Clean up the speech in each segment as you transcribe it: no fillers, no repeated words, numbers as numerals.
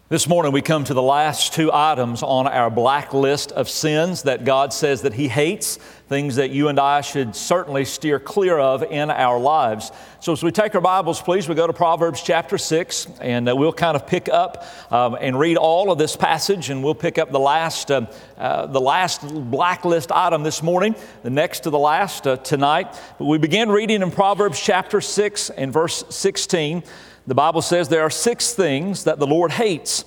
This morning we come to the last two items on our black list of sins that God says that He hates, things that you and I should certainly steer clear of in our lives. So as we take our Bibles, please, we go to Proverbs chapter 6, and we'll kind of pick up and read all of this passage, and we'll pick up the last blacklist item this morning, the next to the last tonight. But we begin reading in Proverbs chapter 6 and verse 16. The Bible says there are 6 things that the Lord hates,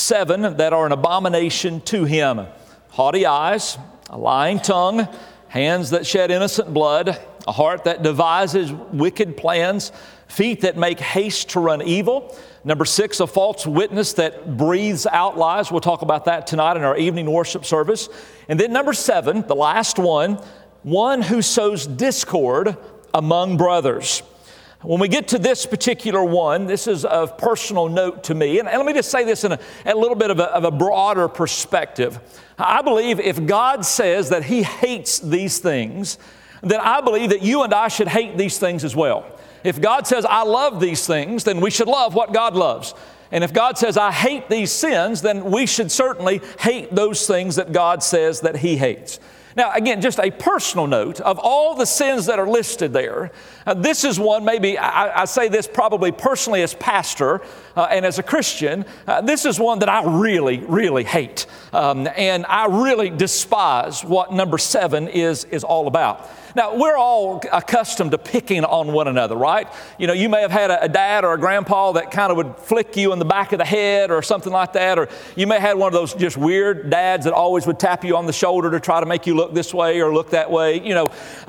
7 that are an abomination to Him: haughty eyes, a lying tongue, hands that shed innocent blood, a heart that devises wicked plans, feet that make haste to run evil. Number 6, a false witness that breathes out lies. We'll talk about that tonight in our evening worship service. And then number 7, the last one who sows discord among brothers. When we get to this particular one, this is of personal note to me. And let me just say this in a little bit of a broader perspective. I believe if God says that He hates these things, then I believe that you and I should hate these things as well. If God says, I love these things, then we should love what God loves. And if God says, I hate these sins, then we should certainly hate those things that God says that He hates. Now, again, just a personal note, of all the sins that are listed there, this is one, maybe I say this probably personally as pastor and as a Christian, this is one that I really, really hate. And I really despise what number 7 is all about. Now, we're all accustomed to picking on one another, right? You know, you may have had a dad or a grandpa that kind of would flick you in the back of the head or something like that, or you may have had one of those just weird dads that always would tap you on the shoulder to try to make you look this way or look that way. You know,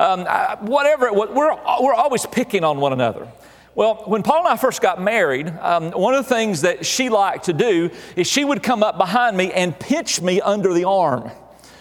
whatever it was, we're always picking on one another. Well, when Paul and I first got married, one of the things that she liked to do is she would come up behind me and pinch me under the arm.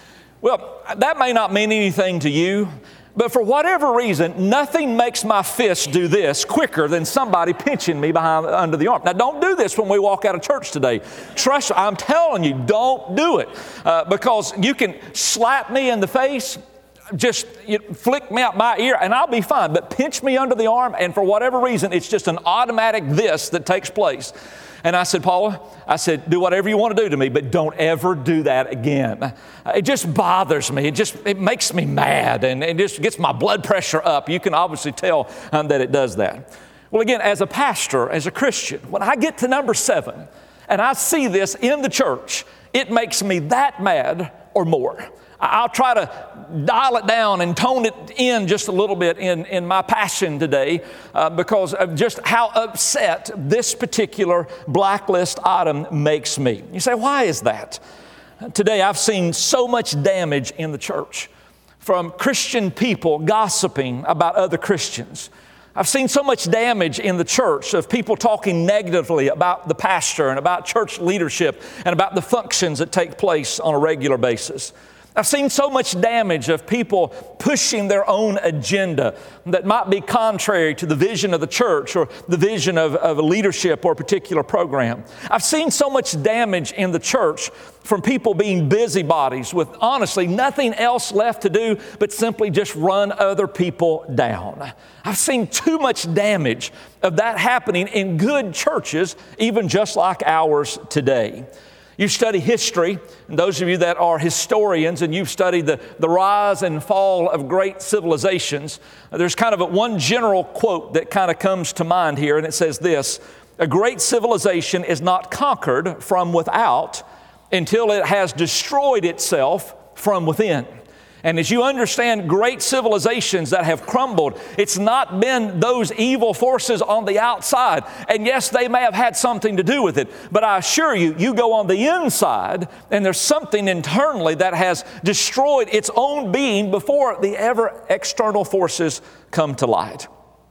Well, that may not mean anything to you, but for whatever reason, nothing makes my fist do this quicker than somebody pinching me under the arm. Now, don't do this when we walk out of church today. Trust me, I'm telling you, don't do it. Because you can slap me in the face, just flick me out my ear, and I'll be fine. But pinch me under the arm, and for whatever reason, it's just an automatic this that takes place. And I said, Paula, do whatever you want to do to me, but don't ever do that again. It just bothers me. It makes me mad, and it just gets my blood pressure up. You can obviously tell that it does that. Well, again, as a pastor, as a Christian, when I get to number 7 and I see this in the church, it makes me that mad or more. I'll try to dial it down and tone it in just a little bit in my passion today because of just how upset this particular blacklist item makes me. You say, why is that? Today I've seen so much damage in the church from Christian people gossiping about other Christians. I've seen so much damage in the church of people talking negatively about the pastor and about church leadership and about the functions that take place on a regular basis. I've seen so much damage of people pushing their own agenda that might be contrary to the vision of the church or the vision of a leadership or a particular program. I've seen so much damage in the church from people being busybodies with honestly nothing else left to do but simply just run other people down. I've seen too much damage of that happening in good churches, even just like ours today. You study history, and those of you that are historians and you've studied the rise and fall of great civilizations, there's kind of one general quote that kind of comes to mind here, and it says this: a great civilization is not conquered from without until it has destroyed itself from within. And as you understand great civilizations that have crumbled, it's not been those evil forces on the outside. And yes, they may have had something to do with it, but I assure you, you go on the inside and there's something internally that has destroyed its own being before the ever external forces come to light.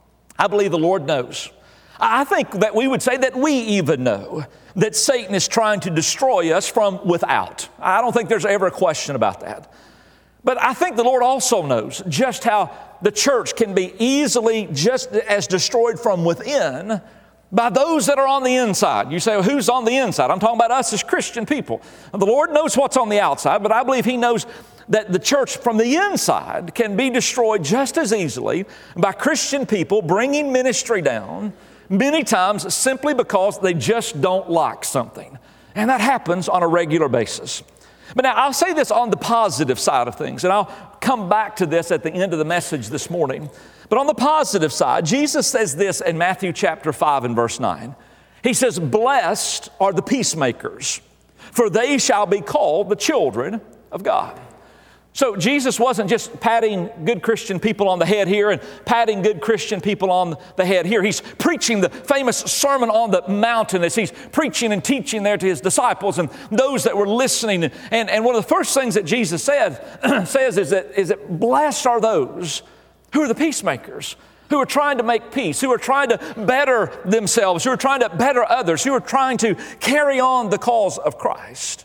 I believe the Lord knows. I think that we would say that we even know that Satan is trying to destroy us from without. I don't think there's ever a question about that. But I think the Lord also knows just how the church can be easily just as destroyed from within by those that are on the inside. You say, well, who's on the inside? I'm talking about us as Christian people. The Lord knows what's on the outside, but I believe He knows that the church from the inside can be destroyed just as easily by Christian people bringing ministry down, many times simply because they just don't like something. And that happens on a regular basis. But now I'll say this on the positive side of things, and I'll come back to this at the end of the message this morning. But on the positive side, Jesus says this in Matthew chapter 5 and verse 9. He says, "Blessed are the peacemakers, for they shall be called the children of God." So Jesus wasn't just patting good Christian people on the head here and patting good Christian people on the head here. He's preaching the famous Sermon on the Mountain as he's preaching and teaching there to his disciples and those that were listening. And one of the first things that Jesus says is that blessed are those who are the peacemakers, who are trying to make peace, who are trying to better themselves, who are trying to better others, who are trying to carry on the cause of Christ.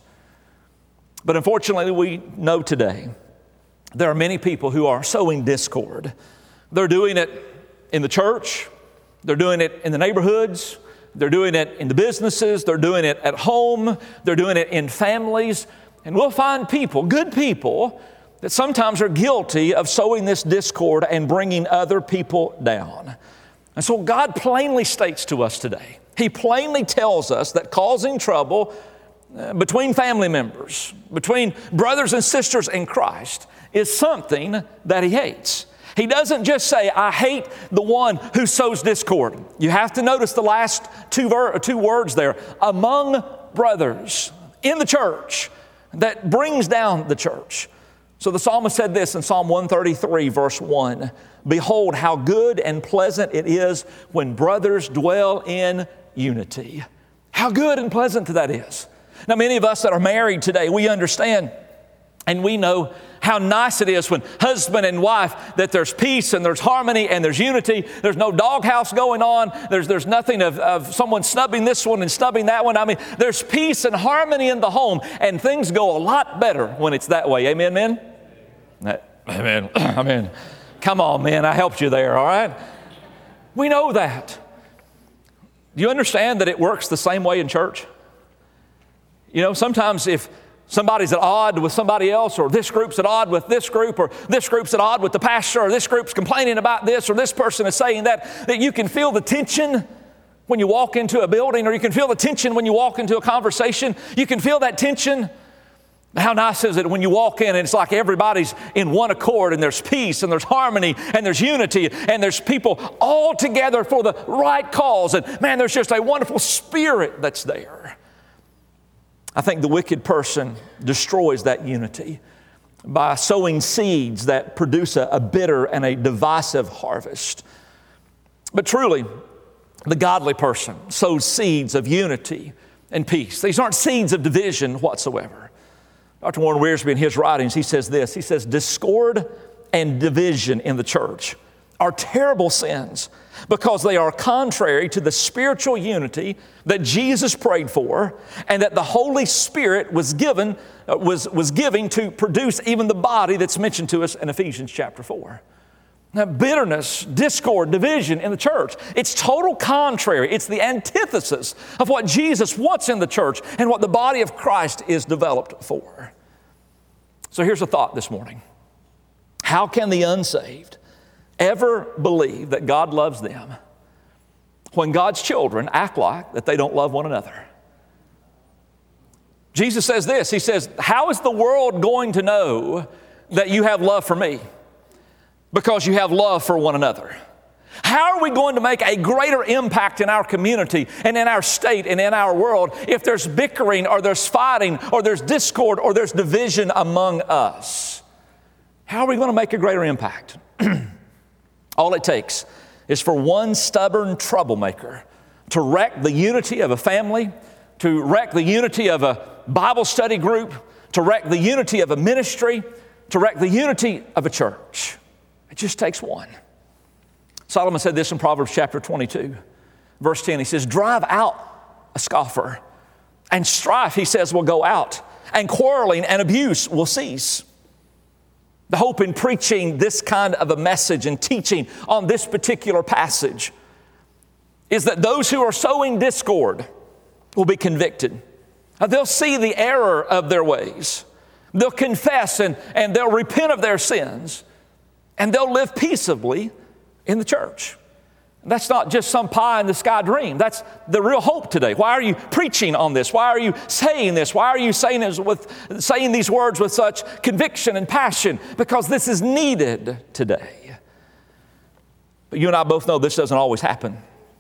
But unfortunately, we know today there are many people who are sowing discord. They're doing it in the church. They're doing it in the neighborhoods. They're doing it in the businesses. They're doing it at home. They're doing it in families. And we'll find people, good people, that sometimes are guilty of sowing this discord and bringing other people down. And so God plainly states to us today, He plainly tells us that causing trouble between family members, between brothers and sisters in Christ, is something that He hates. He doesn't just say, "I hate the one who sows discord." You have to notice the last two words there, "among brothers," in the church, that brings down the church. So the psalmist said this in Psalm 133, verse 1, "Behold, how good and pleasant it is when brothers dwell in unity." How good and pleasant that is. Now, many of us that are married today, we understand and we know how nice it is when husband and wife, that there's peace and there's harmony and there's unity. There's no doghouse going on. There's nothing of someone snubbing this one and snubbing that one. I mean, there's peace and harmony in the home, and things go a lot better when it's that way. Amen, men? Amen. Amen. Come on, man. I helped you there, all right? We know that. Do you understand that it works the same way in church? You know, sometimes if somebody's at odds with somebody else, or this group's at odds with this group, or this group's at odds with the pastor, or this group's complaining about this, or this person is saying that you can feel the tension when you walk into a building, or you can feel the tension when you walk into a conversation. You can feel that tension. How nice is it when you walk in and it's like everybody's in one accord, and there's peace and there's harmony and there's unity and there's people all together for the right cause. And man, there's just a wonderful spirit that's there. I think the wicked person destroys that unity by sowing seeds that produce a bitter and a divisive harvest. But truly, the godly person sows seeds of unity and peace. These aren't seeds of division whatsoever. Dr. Warren Wiersbe, in his writings, he says this. He says, "Discord and division in the church are terrible sins because they are contrary to the spiritual unity that Jesus prayed for and that the Holy Spirit was giving to produce even the body that's mentioned to us in Ephesians chapter 4. Now, bitterness, discord, division in the church, it's total contrary. It's the antithesis of what Jesus wants in the church and what the body of Christ is developed for. So here's a thought this morning. How can the unsaved ever believe that God loves them when God's children act like that they don't love one another? Jesus says this. He says, "How is the world going to know that you have love for me? Because you have love for one another." How are we going to make a greater impact in our community and in our state and in our world if there's bickering or there's fighting or there's discord or there's division among us? How are we going to make a greater impact? All it takes is for one stubborn troublemaker to wreck the unity of a family, to wreck the unity of a Bible study group, to wreck the unity of a ministry, to wreck the unity of a church. It just takes one. Solomon said this in Proverbs chapter 22, verse 10. He says, "Drive out a scoffer, and strife," he says, "will go out, and quarreling and abuse will cease." The hope in preaching this kind of a message and teaching on this particular passage is that those who are sowing discord will be convicted. They'll see the error of their ways. They'll confess and they'll repent of their sins, and they'll live peaceably in the church. That's not just some pie in the sky dream. That's the real hope today. Why are you preaching on this? Why are you saying this? Why are you saying these words with such conviction and passion? Because this is needed today. But you and I both know this doesn't always happen.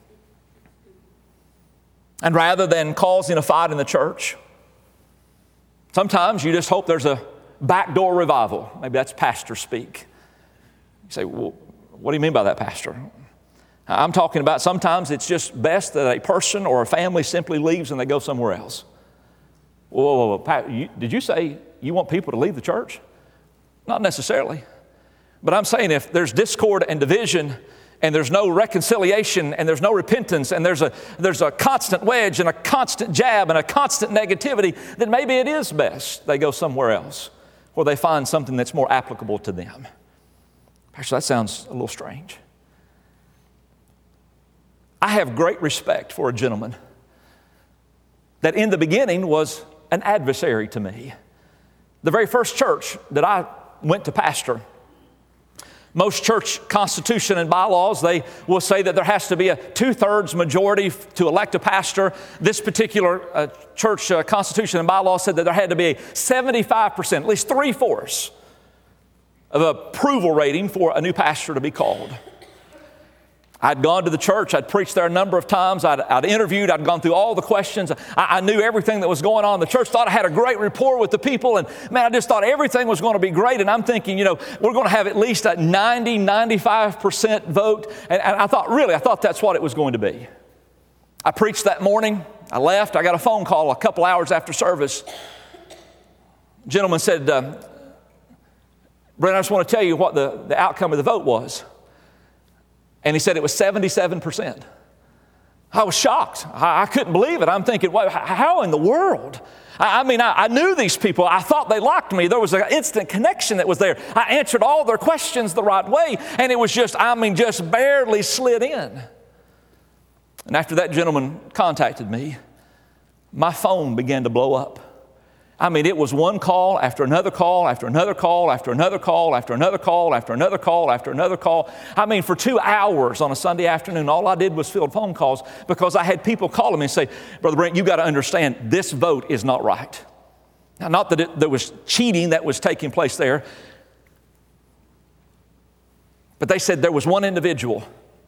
And rather than causing a fight in the church, sometimes you just hope there's a backdoor revival. Maybe that's pastor speak. You say, well, what do you mean by that, Pastor? I'm talking about sometimes it's just best that a person or a family simply leaves and they go somewhere else. Whoa, did you say you want people to leave the church? Not necessarily. But I'm saying if there's discord and division and there's no reconciliation and there's no repentance and there's a constant wedge and a constant jab and a constant negativity, then maybe it is best they go somewhere else where they find something that's more applicable to them. Pastor, that sounds a little strange. I have great respect for a gentleman that in the beginning was an adversary to me. The very first church that I went to pastor, most church constitution and bylaws, they will say that there has to be a 2/3 majority to elect a pastor. This particular church constitution and bylaw said that there had to be a 75%, at least 3/4 of approval rating for a new pastor to be called. I'd gone to the church. I'd preached there a number of times. I'd interviewed. I'd gone through all the questions. I knew everything that was going on. The church thought I had a great rapport with the people. And man, I just thought everything was going to be great. And I'm thinking, we're going to have at least a 90, 95% vote. And I thought that's what it was going to be. I preached that morning. I left. I got a phone call a couple hours after service. A gentleman said, Brent, I just want to tell you what the outcome of the vote was. And he said it was 77%. I was shocked. I couldn't believe it. I'm thinking, how in the world? I knew these people. I thought they liked me. There was an instant connection that was there. I answered all their questions the right way, and it was just barely slid in. And after that gentleman contacted me, my phone began to blow up. It was one call after another call, after another call, after another call, after another call, after another call, after another call. For 2 hours on a Sunday afternoon, all I did was field phone calls because I had people calling me and say, Brother Brent, you got to understand, this vote is not right. Now, not that there was cheating that was taking place there, but they said there was one individual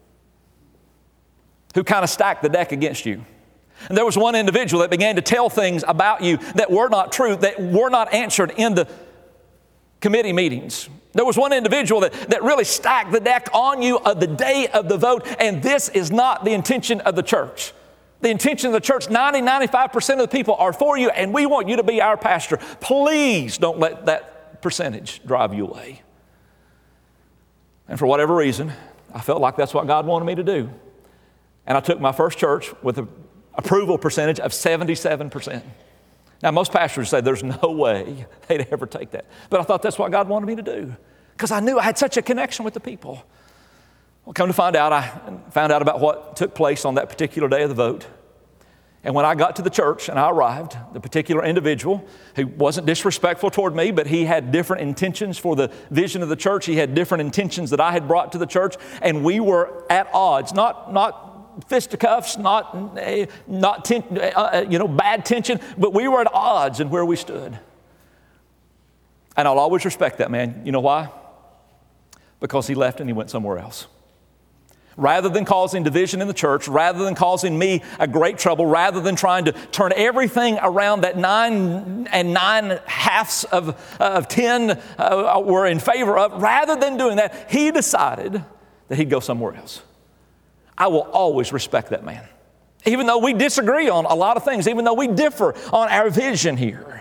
who kind of stacked the deck against you. And there was one individual that began to tell things about you that were not true, that were not answered in the committee meetings. There was one individual that really stacked the deck on you of the day of the vote, and this is not the intention of the church. The intention of the church, 95% of the people are for you, and we want you to be our pastor. Please don't let that percentage drive you away. And for whatever reason, I felt like that's what God wanted me to do. And I took my first church with an approval percentage of 77%. Now, most pastors say there's no way they'd ever take that. But I thought that's what God wanted me to do because I knew I had such a connection with the people. Well, come to find out, I found out about what took place on that particular day of the vote. And when I got to the church and I arrived, the particular individual who wasn't disrespectful toward me, but he had different intentions for the vision of the church. He had different intentions that I had brought to the church. And we were at odds, not fisticuffs, not bad tension, but we were at odds in where we stood. And I'll always respect that man. You know why? Because he left and he went somewhere else. Rather than causing division in the church, rather than causing me a great trouble, rather than trying to turn everything around that 9 9/2 of 10 were in favor of, rather than doing that, he decided that he'd go somewhere else. I will always respect that man. Even though we disagree on a lot of things, even though we differ on our vision here.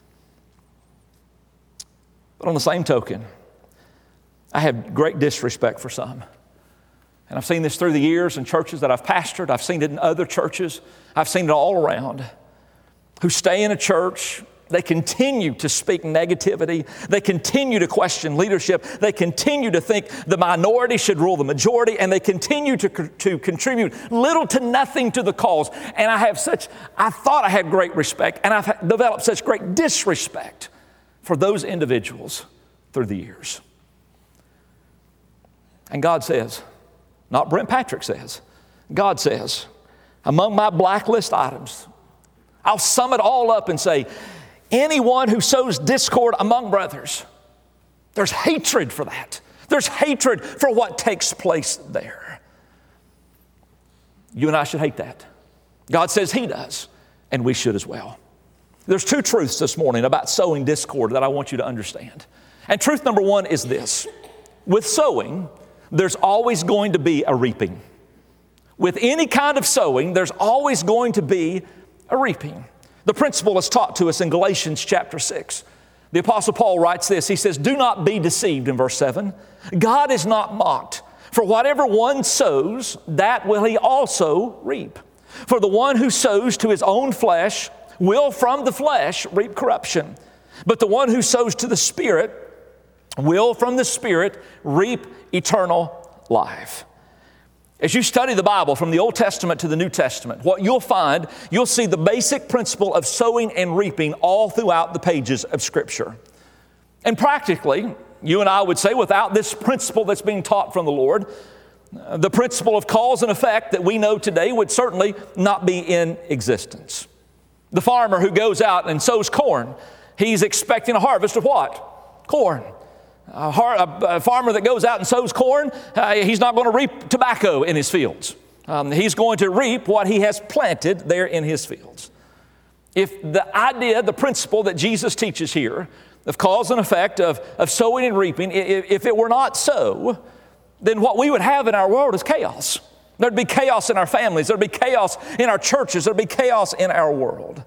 But on the same token, I have great disrespect for some. And I've seen this through the years in churches that I've pastored. I've seen it in other churches. I've seen it all around. Who stay in a church, they continue to speak negativity. They continue to question leadership. They continue to think the minority should rule the majority. And they continue to contribute little to nothing to the cause. And I thought I had great respect. And I've developed such great disrespect for those individuals through the years. And God says, Not Brent Patrick says. God says, among my blacklist items, I'll sum it all up and say, anyone who sows discord among brothers, there's hatred for that. There's hatred for what takes place there. You and I should hate that. God says He does, and we should as well. There's two truths this morning about sowing discord that I want you to understand. And truth number one is this. With sowing, there's always going to be a reaping. With any kind of sowing, there's always going to be a reaping. The principle is taught to us in Galatians chapter 6. The Apostle Paul writes this. He says, do not be deceived in verse 7. God is not mocked. For whatever one sows, that will he also reap. For the one who sows to his own flesh will from the flesh reap corruption. But the one who sows to the Spirit will from the Spirit reap eternal life. As you study the Bible from the Old Testament to the New Testament, what you'll find, you'll see the basic principle of sowing and reaping all throughout the pages of Scripture. And practically, you and I would say, without this principle that's being taught from the Lord, the principle of cause and effect that we know today would certainly not be in existence. The farmer who goes out and sows corn, he's expecting a harvest of what? Corn. A farmer that goes out and sows corn, he's not going to reap tobacco in his fields. He's going to reap what he has planted there in his fields. If the idea, the principle that Jesus teaches here of cause and effect, of sowing and reaping, if it were not so, then what we would have in our world is chaos. There'd be chaos in our families. There'd be chaos in our churches. There'd be chaos in our world.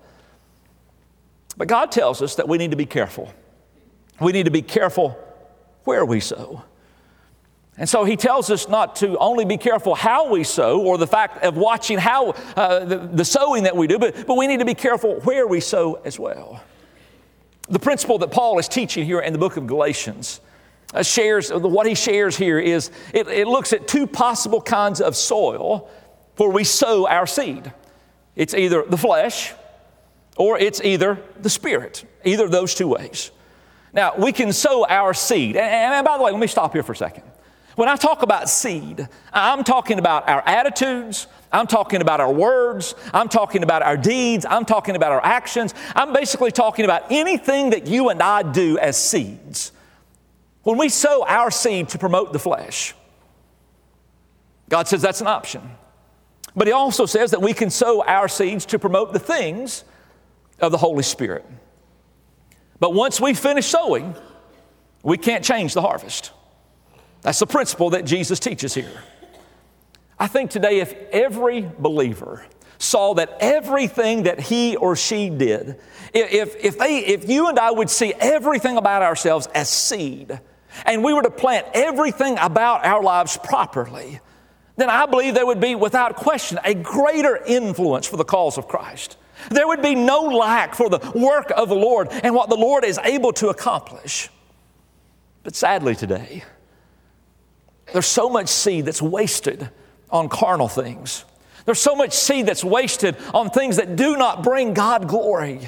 But God tells us that we need to be careful. We need to be careful where we sow. And so He tells us not to only be careful how we sow or the fact of watching how the sowing that we do, but we need to be careful where we sow as well. The principle that Paul is teaching here in the book of Galatians what he shares here is it looks at two possible kinds of soil where we sow our seed. It's either the flesh or it's either the Spirit, either of those two ways. Now, we can sow our seed. And by the way, let me stop here for a second. When I talk about seed, I'm talking about our attitudes. I'm talking about our words. I'm talking about our deeds. I'm talking about our actions. I'm basically talking about anything that you and I do as seeds. When we sow our seed to promote the flesh, God says that's an option. But He also says that we can sow our seeds to promote the things of the Holy Spirit. But once we finish sowing, we can't change the harvest. That's the principle that Jesus teaches here. I think today if every believer saw that everything that he or she did, if you and I would see everything about ourselves as seed, and we were to plant everything about our lives properly, then I believe there would be, without question, a greater influence for the cause of Christ. There would be no lack for the work of the Lord and what the Lord is able to accomplish. But sadly today, there's so much seed that's wasted on carnal things. There's so much seed that's wasted on things that do not bring God glory.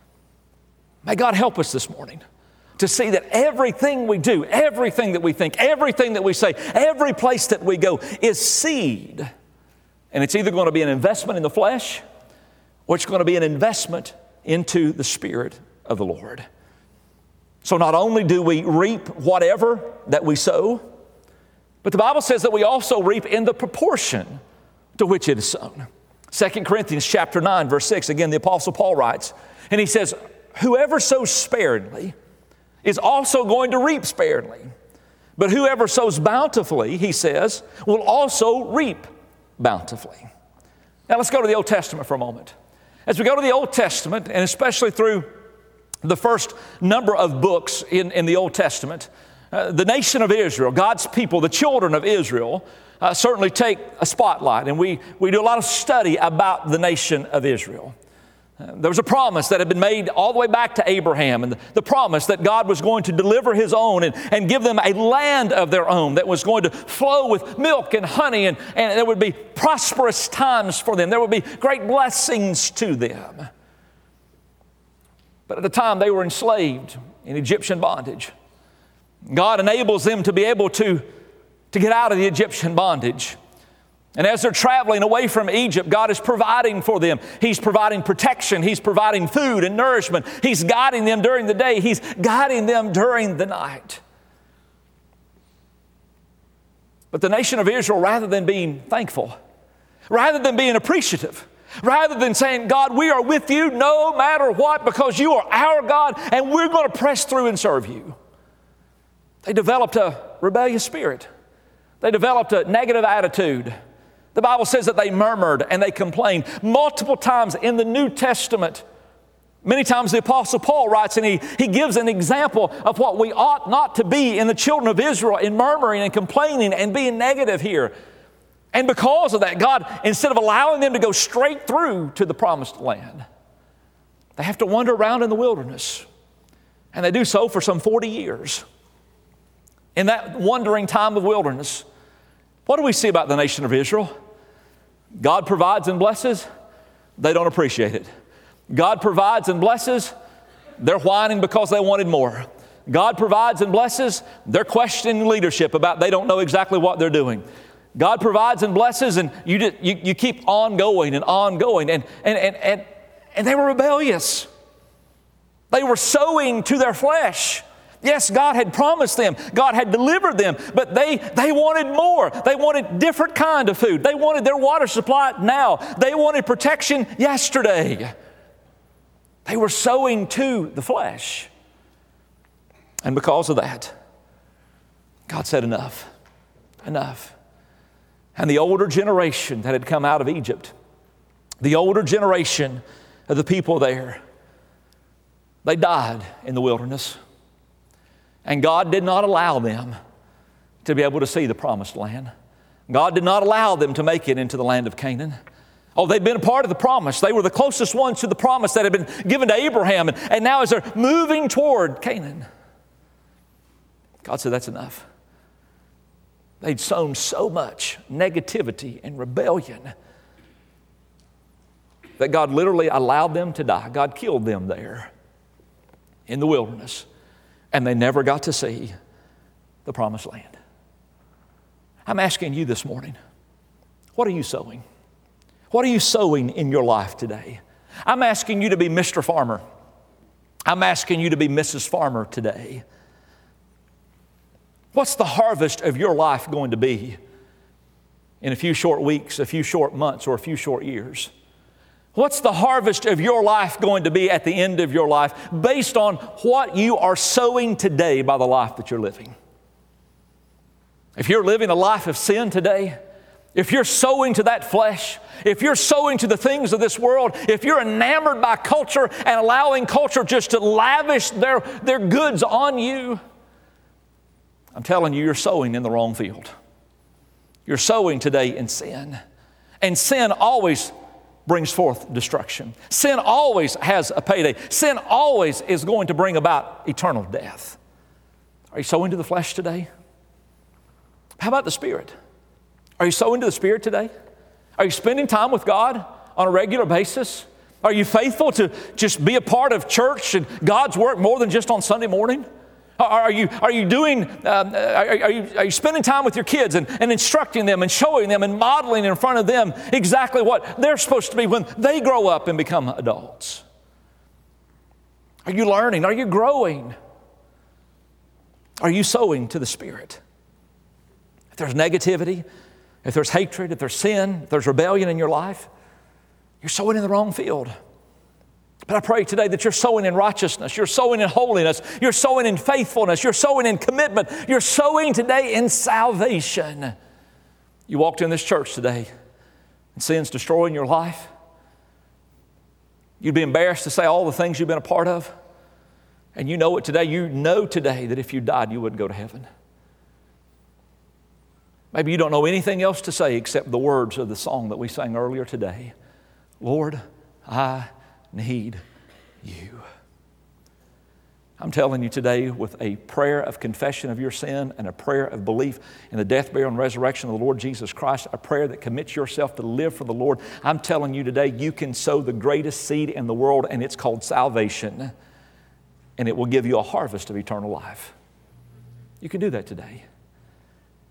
May God help us this morning to see that everything we do, everything that we think, everything that we say, every place that we go is seed. And it's either going to be an investment in the flesh or it's going to be an investment into the Spirit of the Lord. So not only do we reap whatever that we sow, but the Bible says that we also reap in the proportion to which it is sown. 2 Corinthians chapter 9, verse 6, again, the Apostle Paul writes, and he says, whoever sows sparingly is also going to reap sparingly. But whoever sows bountifully, he says, will also reap bountifully. Now let's go to the Old Testament for a moment. As we go to the Old Testament, and especially through the first number of books in the Old Testament, the nation of Israel, God's people, the children of Israel, certainly take a spotlight. And we do a lot of study about the nation of Israel. There was a promise that had been made all the way back to Abraham, and the promise that God was going to deliver His own and give them a land of their own that was going to flow with milk and honey, and there would be prosperous times for them. There would be great blessings to them. But at the time they were enslaved in Egyptian bondage. God enables them to be able to to get out of the Egyptian bondage. And as they're traveling away from Egypt, God is providing for them. He's providing protection. He's providing food and nourishment. He's guiding them during the day. He's guiding them during the night. But the nation of Israel, rather than being thankful, rather than being appreciative, rather than saying, God, we are with you no matter what because you are our God and we're going to press through and serve you, they developed a rebellious spirit. They developed a negative attitude. The Bible says that they murmured and they complained. Multiple times in the New Testament, many times the Apostle Paul writes and he gives an example of what we ought not to be in the children of Israel in murmuring and complaining and being negative here. And because of that, God, instead of allowing them to go straight through to the promised land, they have to wander around in the wilderness. And they do so for some 40 years. In that wandering time of wilderness, what do we see about the nation of Israel? God provides and blesses, they don't appreciate it. God provides and blesses, they're whining because they wanted more. God provides and blesses, they're questioning leadership about they don't know exactly what they're doing. God provides and blesses, and you keep on going and on going. And they were rebellious. They were sowing to their flesh. Yes, God had promised them. God had delivered them. But they wanted more. They wanted different kind of food. They wanted their water supply now. They wanted protection yesterday. They were sowing to the flesh. And because of that, God said, enough. Enough. And the older generation that had come out of Egypt, the older generation of the people there, they died in the wilderness. And God did not allow them to be able to see the promised land. God did not allow them to make it into the land of Canaan. Oh, they'd been a part of the promise. They were the closest ones to the promise that had been given to Abraham. And now as they're moving toward Canaan, God said, that's enough. They'd sown so much negativity and rebellion that God literally allowed them to die. God killed them there in the wilderness. And they never got to see the promised land. I'm asking you this morning, what are you sowing? What are you sowing in your life today? I'm asking you to be Mr. Farmer. I'm asking you to be Mrs. Farmer today. What's the harvest of your life going to be in a few short weeks, a few short months, or a few short years? What's the harvest of your life going to be at the end of your life based on what you are sowing today by the life that you're living? If you're living a life of sin today, if you're sowing to that flesh, if you're sowing to the things of this world, if you're enamored by culture and allowing culture just to lavish their goods on you, I'm telling you, you're sowing in the wrong field. You're sowing today in sin. And sin always brings forth destruction. Sin always has a payday. Sin always is going to bring about eternal death. Are you sowing to the flesh today? How about the Spirit? Are you sowing to the Spirit today? Are you spending time with God on a regular basis? Are you faithful to just be a part of church and God's work more than just on Sunday morning? Are you spending time with your kids and instructing them and showing them and modeling in front of them exactly what they're supposed to be when they grow up and become adults? Are you learning? Are you growing? Are you sowing to the Spirit? If there's negativity, if there's hatred, if there's sin, if there's rebellion in your life, you're sowing in the wrong field. But I pray today that you're sowing in righteousness, you're sowing in holiness, you're sowing in faithfulness, you're sowing in commitment, you're sowing today in salvation. You walked in this church today and sin's destroying your life. You'd be embarrassed to say all the things you've been a part of. And you know it today. You know today that if you died, you wouldn't go to heaven. Maybe you don't know anything else to say except the words of the song that we sang earlier today. Lord, I need you. I'm telling you today with a prayer of confession of your sin and a prayer of belief in the death, burial, and resurrection of the Lord Jesus Christ, a prayer that commits yourself to live for the Lord. I'm telling you today you can sow the greatest seed in the world, and it's called salvation, and it will give you a harvest of eternal life. You can do that today.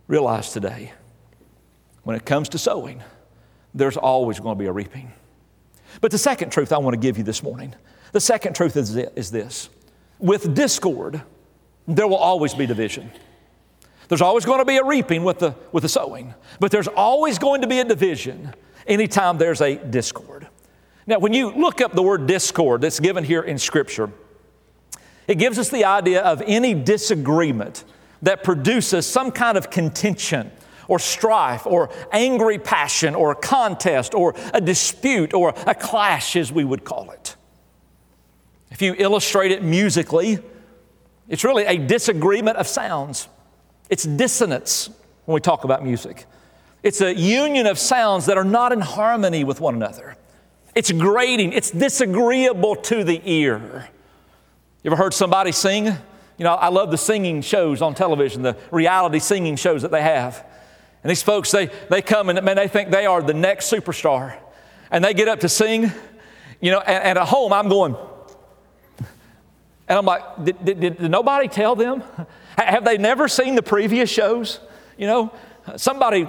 realize today, when it comes to sowing, there's always going to be a reaping. But the second truth I want to give you this morning, the second truth is this. With discord, there will always be division. There's always going to be a reaping with the sowing, but there's always going to be a division anytime there's a discord. Now, when you look up the word discord that's given here in Scripture, it gives us the idea of any disagreement that produces some kind of contention or strife or angry passion or a contest or a dispute or a clash, as we would call it. If you illustrate it musically, it's really a disagreement of sounds. It's dissonance when we talk about music. It's a union of sounds that are not in harmony with one another. It's grating. It's disagreeable to the ear. You ever heard somebody sing? You know, I love the singing shows on television, the reality singing shows that they have. And these folks, they come and, man, they think they are the next superstar. And they get up to sing, you know, and at home I'm going, and I'm like, did nobody tell them? Have they never seen the previous shows? You know, somebody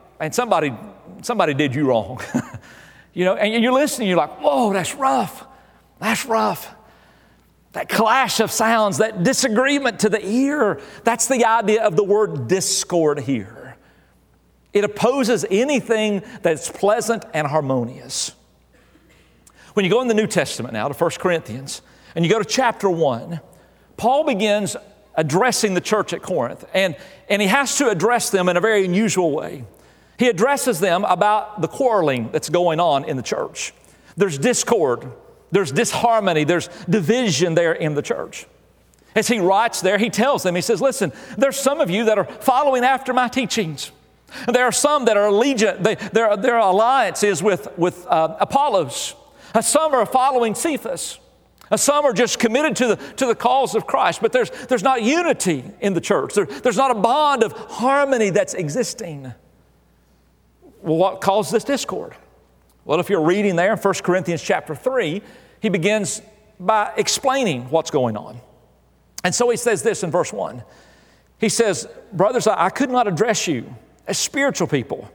did you wrong. You know, and you're listening, you're like, whoa, that's rough. That's rough. That clash of sounds, that disagreement to the ear, that's the idea of the word discord here. It opposes anything that's pleasant and harmonious. When you go in the New Testament now to 1 Corinthians, and you go to chapter 1, Paul begins addressing the church at Corinth, and he has to address them in a very unusual way. He addresses them about the quarreling that's going on in the church. There's discord, there's disharmony, there's division there in the church. As he writes there, he tells them, he says, listen, there's some of you that are following after my teachings. There are some that are allegiant, their alliance is with Apollos. Some are following Cephas. Some are just committed to the cause of Christ, but there's not unity in the church. There's not a bond of harmony that's existing. Well, what caused this discord? Well, if you're reading there in 1 Corinthians chapter 3, he begins by explaining what's going on. And so he says this in verse 1. He says, brothers, I could not address you as spiritual people.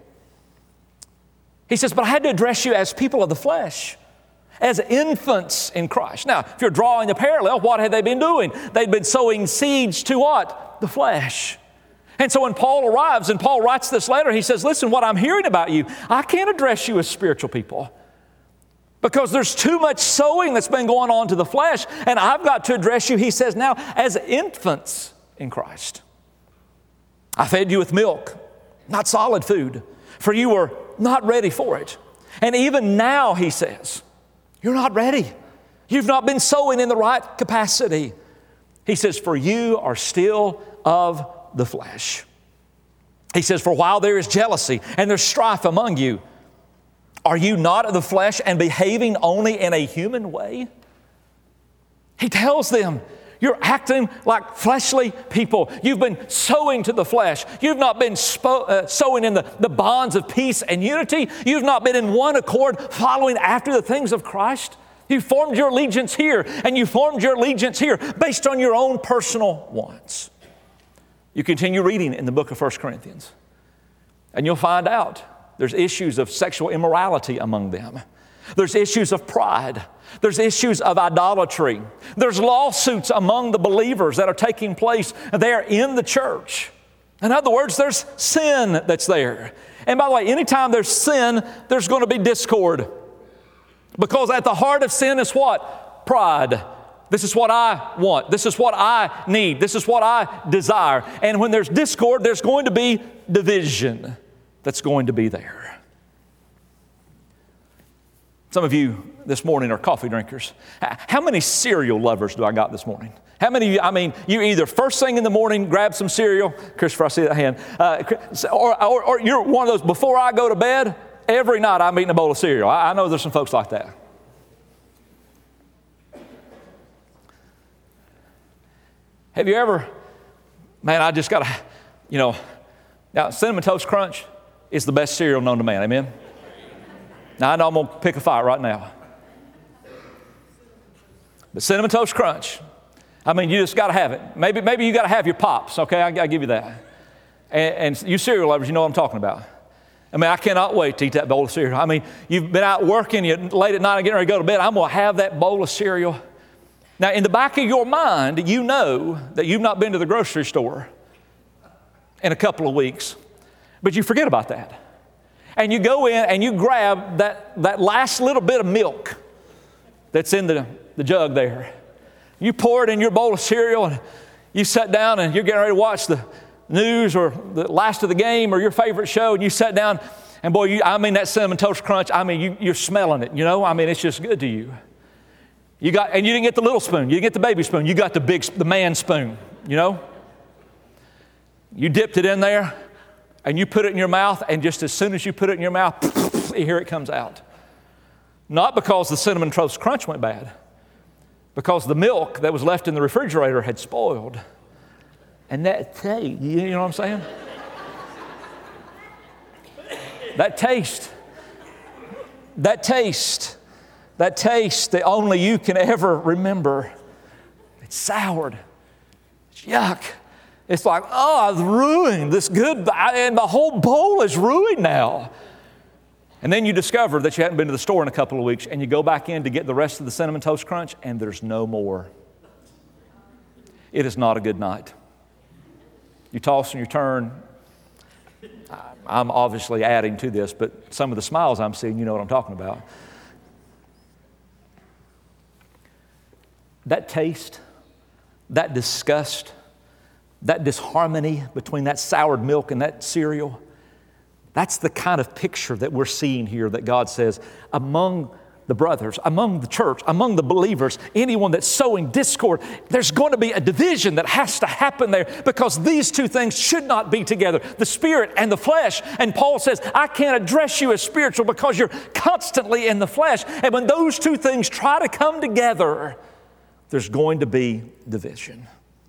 He says, but I had to address you as people of the flesh, as infants in Christ. Now, if you're drawing a parallel, what had they been doing? They'd been sowing seeds to what? The flesh. And so when Paul arrives and Paul writes this letter, he says, listen, what I'm hearing about you, I can't address you as spiritual people because there's too much sowing that's been going on to the flesh, and I've got to address you, he says now, as infants in Christ. I fed you with milk, not solid food, for you were not ready for it. And even now, he says, you're not ready. You've not been sowing in the right capacity. He says, for you are still of the flesh. He says, for while there is jealousy and there's strife among you, are you not of the flesh and behaving only in a human way? He tells them, you're acting like fleshly people. You've been sowing to the flesh. You've not been sowing in the bonds of peace and unity. You've not been in one accord following after the things of Christ. You formed your allegiance here, and you formed your allegiance here based on your own personal wants. You continue reading in the book of 1 Corinthians, and you'll find out there's issues of sexual immorality among them. There's issues of pride. There's issues of idolatry. There's lawsuits among the believers that are taking place there in the church. In other words, there's sin that's there. And by the way, anytime there's sin, there's going to be discord. Because at the heart of sin is what? Pride. This is what I want. This is what I need. This is what I desire. And when there's discord, there's going to be division that's going to be there. Some of you this morning are coffee drinkers. How many cereal lovers do I got this morning? How many of you, I mean, you either first thing in the morning grab some cereal, Christopher, I see that hand, or you're one of those, before I go to bed, every night I'm eating a bowl of cereal. I know there's some folks like that. Have you ever, man, I just got to, now Cinnamon Toast Crunch is the best cereal known to man, amen? Now I know I'm going to pick a fight right now. But Cinnamon Toast Crunch, I mean, you just got to have it. Maybe you got to have your Pops, okay? I'll give you that. And you cereal lovers, you know what I'm talking about. I mean, I cannot wait to eat that bowl of cereal. I mean, you've been out working, you're late at night and getting ready to go to bed. I'm going to have that bowl of cereal. Now, in the back of your mind, you know that you've not been to the grocery store in a couple of weeks, but you forget about that. And you go in and you grab that last little bit of milk that's in the jug there. You pour it in your bowl of cereal and you sit down and you're getting ready to watch the news or the last of the game or your favorite show, and you sat down and boy, that Cinnamon Toast Crunch, you're smelling it, it's just good to you. And you didn't get the little spoon, you didn't get the baby spoon, you got the man spoon, You dipped it in there and you put it in your mouth, and just as soon as you put it in your mouth, here it comes out. Not because the Cinnamon Toast Crunch went bad, because the milk that was left in the refrigerator had spoiled. And that taste, you know what I'm saying? That taste that only you can ever remember. It's soured. It's yuck. It's like, I've ruined this good, and the whole bowl is ruined now. And then you discover that you hadn't been to the store in a couple of weeks, and you go back in to get the rest of the Cinnamon Toast Crunch, and there's no more. It is not a good night. You toss and you turn. I'm obviously adding to this, but some of the smiles I'm seeing, you know what I'm talking about. That taste, that disgust, that disharmony between that soured milk and that cereal, that's the kind of picture that we're seeing here that God says among the brothers, among the church, among the believers, anyone that's sowing discord, there's going to be a division that has to happen there because these two things should not be together, the spirit and the flesh. And Paul says, I can't address you as spiritual because you're constantly in the flesh. And when those two things try to come together, there's going to be division.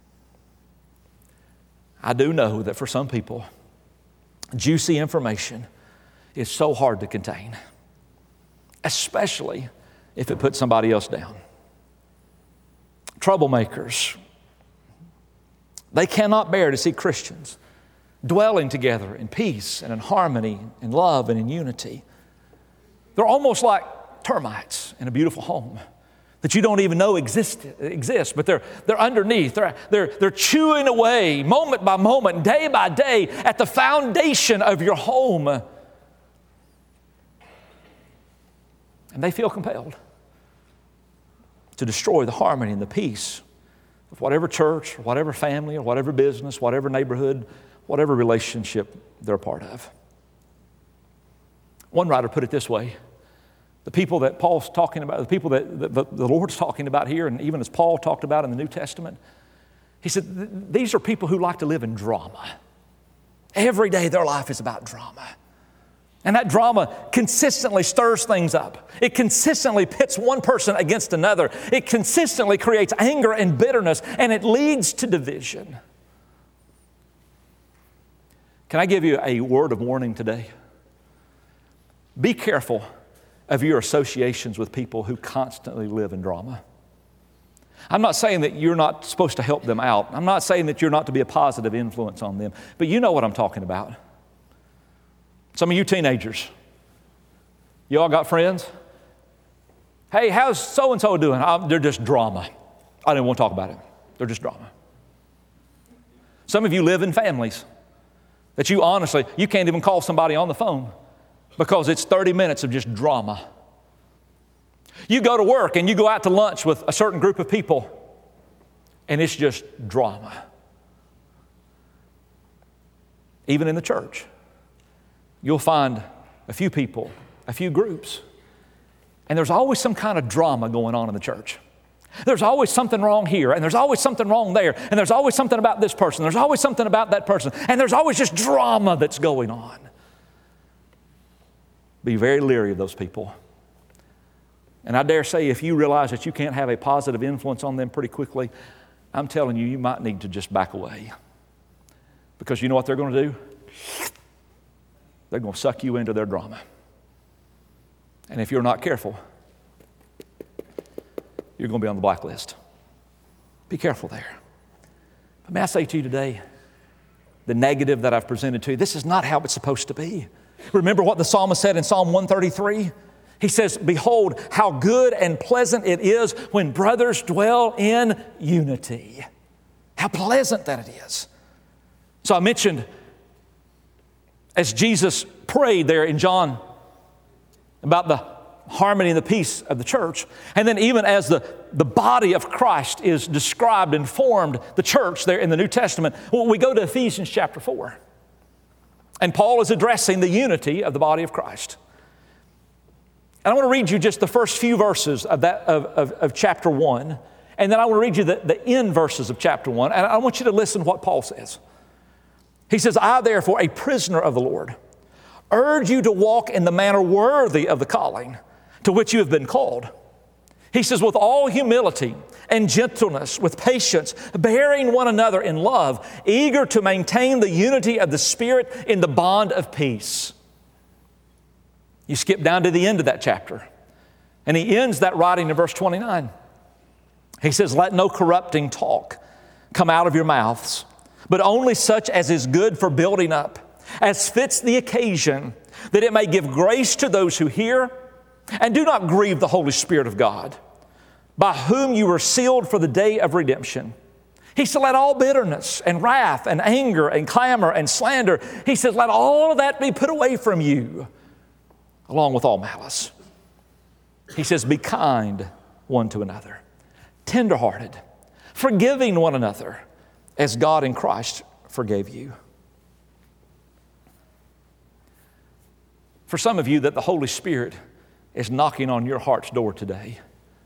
I do know that for some people, juicy information is so hard to contain, especially if it puts somebody else down. Troublemakers, they cannot bear to see Christians dwelling together in peace and in harmony, in love and in unity. They're almost like termites in a beautiful home that you don't even know exist, but they're underneath. They're chewing away moment by moment, day by day at the foundation of your home. And they feel compelled to destroy the harmony and the peace of whatever church, or whatever family, or whatever business, whatever neighborhood, whatever relationship they're a part of. One writer put it this way: the people that Paul's talking about, the people that the Lord's talking about here, and even as Paul talked about in the New Testament, he said, these are people who like to live in drama. Every day their life is about drama. And that drama consistently stirs things up. It consistently pits one person against another. It consistently creates anger and bitterness, and it leads to division. Can I give you a word of warning today? Be careful of your associations with people who constantly live in drama. I'm not saying that you're not supposed to help them out. I'm not saying that you're not to be a positive influence on them, but you know what I'm talking about. Some of you teenagers, you all got friends? Hey, how's so-and-so doing? They're just drama. I don't want to talk about it. They're just drama. Some of you live in families that you can't even call somebody on the phone because it's 30 minutes of just drama. You go to work and you go out to lunch with a certain group of people and it's just drama. Even in the church, you'll find a few people, a few groups, and there's always some kind of drama going on in the church. There's always something wrong here, and there's always something wrong there, and there's always something about this person, there's always something about that person, and there's always just drama that's going on. Be very leery of those people. And I dare say if you realize that you can't have a positive influence on them pretty quickly, I'm telling you, you might need to just back away. Because you know what they're going to do? They're going to suck you into their drama. And if you're not careful, you're going to be on the blacklist. Be careful there. But may I say to you today, the negative that I've presented to you. This is not how it's supposed to be. Remember what the psalmist said in Psalm 133? He says, behold, how good and pleasant it is when brothers dwell in unity. How pleasant that it is. So I mentioned as Jesus prayed there in John about the harmony and the peace of the church, and then even as the body of Christ is described and formed, the church there in the New Testament, well, we go to Ephesians chapter 4. And Paul is addressing the unity of the body of Christ. And I want to read you just the first few verses of chapter 1, and then I want to read you the end verses of chapter 1, and I want you to listen to what Paul says. He says, I therefore, a prisoner of the Lord, urge you to walk in the manner worthy of the calling to which you have been called. He says, with all humility and gentleness, with patience, bearing one another in love, eager to maintain the unity of the Spirit in the bond of peace. You skip down to the end of that chapter, and he ends that writing in verse 29. He says, let no corrupting talk come out of your mouths, but only such as is good for building up, as fits the occasion, that it may give grace to those who hear. And do not grieve the Holy Spirit of God, by whom you were sealed for the day of redemption. He said, let all bitterness and wrath and anger and clamor and slander, he says, let all of that be put away from you, along with all malice. He says, be kind one to another, tenderhearted, forgiving one another, as God in Christ forgave you. For some of you, that the Holy Spirit is knocking on your heart's door today.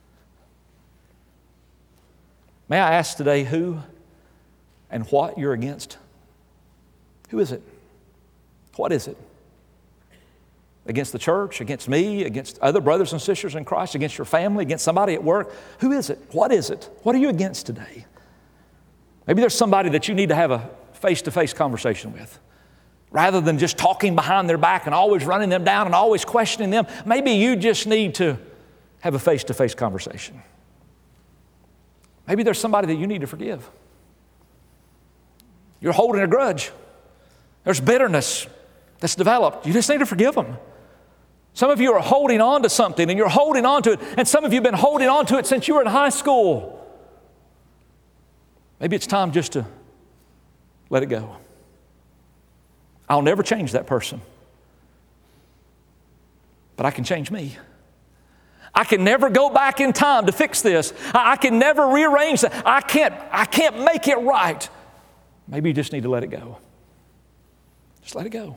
May I ask today who and what you're against? Who is it? What is it? Against the church, against me, against other brothers and sisters in Christ, against your family, against somebody at work? Who is it? What is it? What are you against today? Maybe there's somebody that you need to have a face-to-face conversation with. Rather than just talking behind their back and always running them down and always questioning them, maybe you just need to have a face-to-face conversation. Maybe there's somebody that you need to forgive. You're holding a grudge. There's bitterness that's developed. You just need to forgive them. Some of you are holding on to something and you're holding on to it, and some of you have been holding on to it since you were in high school. Maybe it's time just to let it go. I'll never change that person, but I can change me. I can never go back in time to fix this. I can never rearrange that. I can't make it right. Maybe you just need to let it go. Just let it go.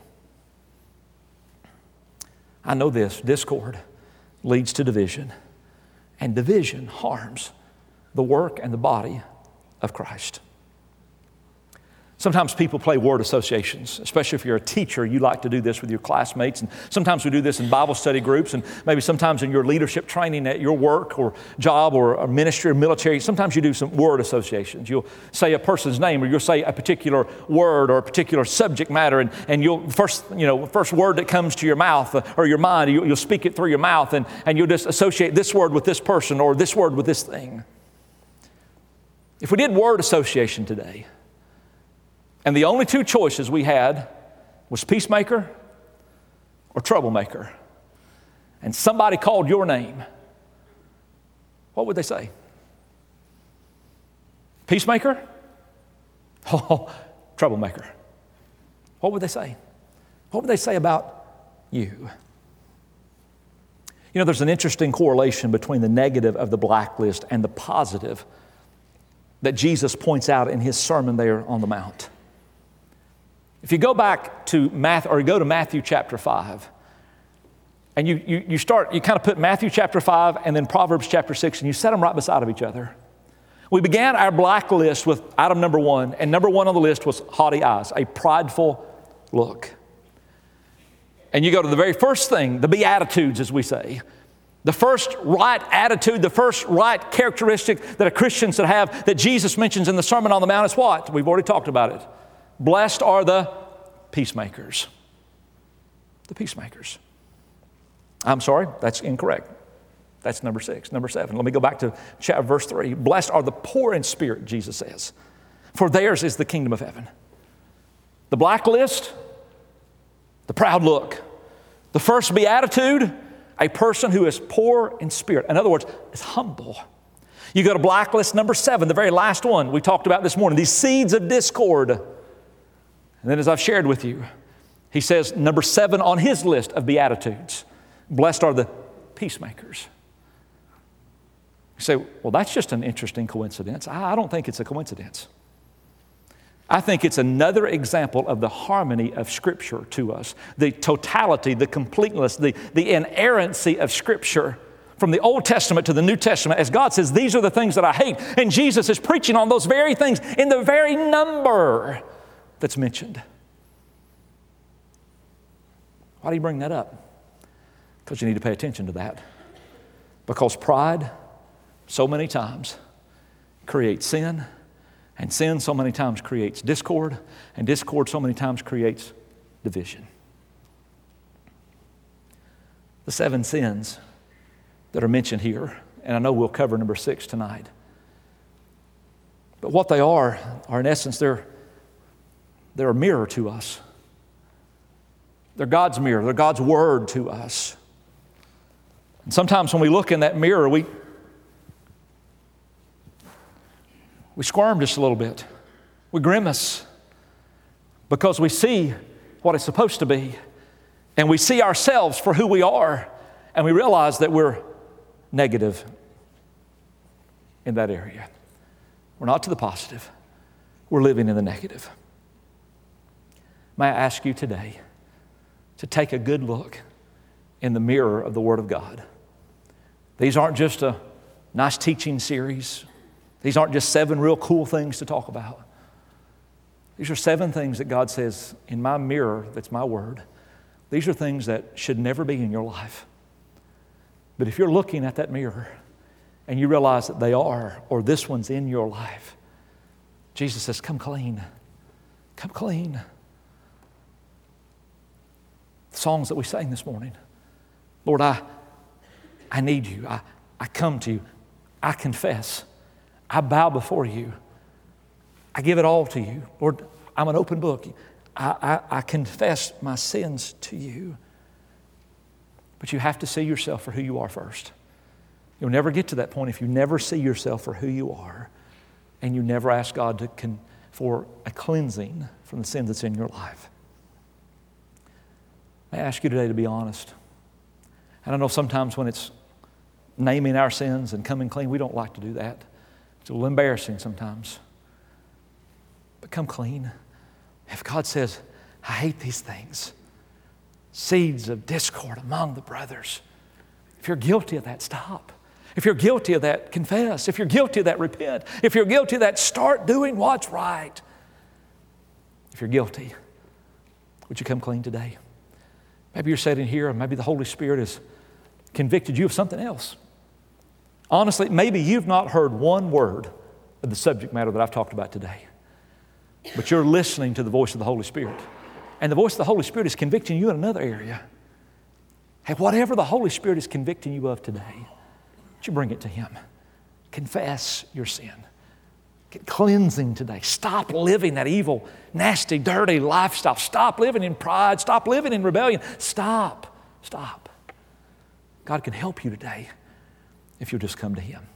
I know this, discord leads to division, and division harms the work and the body of Christ. Sometimes people play word associations, especially if you're a teacher. You like to do this with your classmates, and sometimes we do this in Bible study groups, and maybe sometimes in your leadership training at your work or job or ministry or military. Sometimes you do some word associations. You'll say a person's name, or you'll say a particular word or a particular subject matter, and you'll first word that comes to your mouth or your mind, you'll speak it through your mouth, and you'll just associate this word with this person or this word with this thing. If we did word association today, and the only two choices we had was peacemaker or troublemaker, and somebody called your name, what would they say? Peacemaker? Oh, troublemaker. What would they say? What would they say about you? You know, there's an interesting correlation between the negative of the blacklist and the positive that Jesus points out in his sermon there on the Mount. If you go back to Matthew chapter 5, and you kind of put Matthew chapter 5 and then Proverbs chapter 6, and you set them right beside of each other. We began our blacklist with item number 1, and number 1 on the list was haughty eyes, a prideful look. And you go to the very first thing, the Beatitudes, as we say. The first right attitude, the first right characteristic that a Christian should have that Jesus mentions in the Sermon on the Mount is what? We've already talked about it. Blessed are the peacemakers. The peacemakers. I'm sorry, that's incorrect. That's number 6. Number 7. Let me go back to verse 3. Blessed are the poor in spirit, Jesus says, for theirs is the kingdom of heaven. The blacklist, the proud look. The first beatitude, a person who is poor in spirit. In other words, is humble. You go to blacklist number 7, the very last one we talked about this morning, these seeds of discord. And then as I've shared with you, he says number 7 on his list of beatitudes, blessed are the peacemakers. You say, well, that's just an interesting coincidence. I don't think it's a coincidence. I think it's another example of the harmony of Scripture to us, the totality, the completeness, the inerrancy of Scripture from the Old Testament to the New Testament. As God says, these are the things that I hate. And Jesus is preaching on those very things in the very number that's mentioned. Why do you bring that up? Because you need to pay attention to that. Because pride, so many times, creates sin, and sin so many times creates discord, and discord so many times creates division. The 7 sins that are mentioned here, and I know we'll cover number 6 tonight. But what they are in essence, they're a mirror to us. They're God's mirror. They're God's Word to us. And sometimes when we look in that mirror, we squirm just a little bit. We grimace because we see what it's supposed to be, and we see ourselves for who we are, and we realize that we're negative in that area. We're not to the positive. We're living in the negative. May I ask you today to take a good look in the mirror of the Word of God. These aren't just a nice teaching series. These aren't just 7 real cool things to talk about. These are 7 things that God says in my mirror, that's my Word. These are things that should never be in your life. But if you're looking at that mirror and you realize that they are, or this one's in your life, Jesus says, come clean. Come clean. The songs that we sang this morning. Lord, I need you. I come to you. I confess. I bow before you. I give it all to you. Lord, I'm an open book. I confess my sins to you. But you have to see yourself for who you are first. You'll never get to that point if you never see yourself for who you are and you never ask God for a cleansing from the sin that's in your life. I ask you today to be honest. And I know sometimes when it's naming our sins and coming clean, we don't like to do that. It's a little embarrassing sometimes. But come clean. If God says, I hate these things, seeds of discord among the brothers, if you're guilty of that, stop. If you're guilty of that, confess. If you're guilty of that, repent. If you're guilty of that, start doing what's right. If you're guilty, would you come clean today? Maybe you're sitting here and maybe the Holy Spirit has convicted you of something else. Honestly, maybe you've not heard one word of the subject matter that I've talked about today. But you're listening to the voice of the Holy Spirit. And the voice of the Holy Spirit is convicting you in another area. Hey, whatever the Holy Spirit is convicting you of today, you bring it to Him. Confess your sin. Get cleansing today. Stop living that evil, nasty, dirty lifestyle. Stop living in pride. Stop living in rebellion. Stop. God can help you today if you'll just come to Him.